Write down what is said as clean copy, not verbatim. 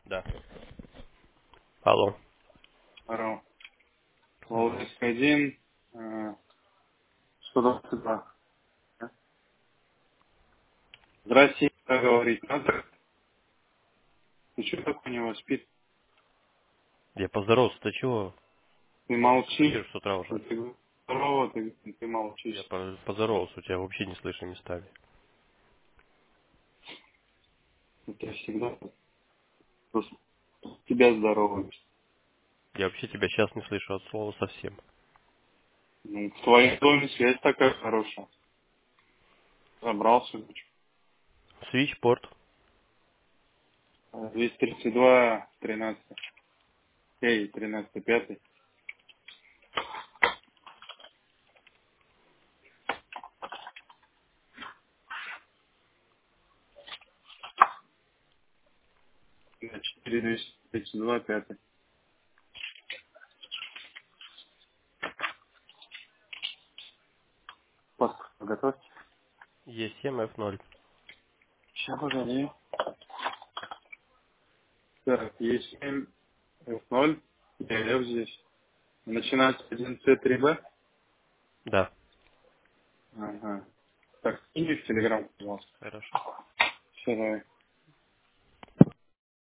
Да. Алло. Здорово. Здорово. Волжск 1, 122. Здрасте, как говорить надо? Ты что так у него спит? Я поздоровался, ты чего? Ты Звонишь в молчишь. эфир с утра уже. Ты говоришь, здорово, ты Я молчишь. поздоровался, у тебя вообще не слышно местами. Я всегда просто с тебя здороваюсь. Я вообще тебя сейчас не слышу от слова совсем. Ну, в твоем доме связь такая хорошая. Забрался. Свичпорт. 232, 13. Эй, 13, 5. 4, 232, 5. Паспорт готовьте. Е7F0. Сейчас, погоди. Так, есть 7, F0. Я F здесь. Начинается 1C3B. Да. Ага. Так, скинь в Телеграм, пожалуйста. Хорошо. Все, давай.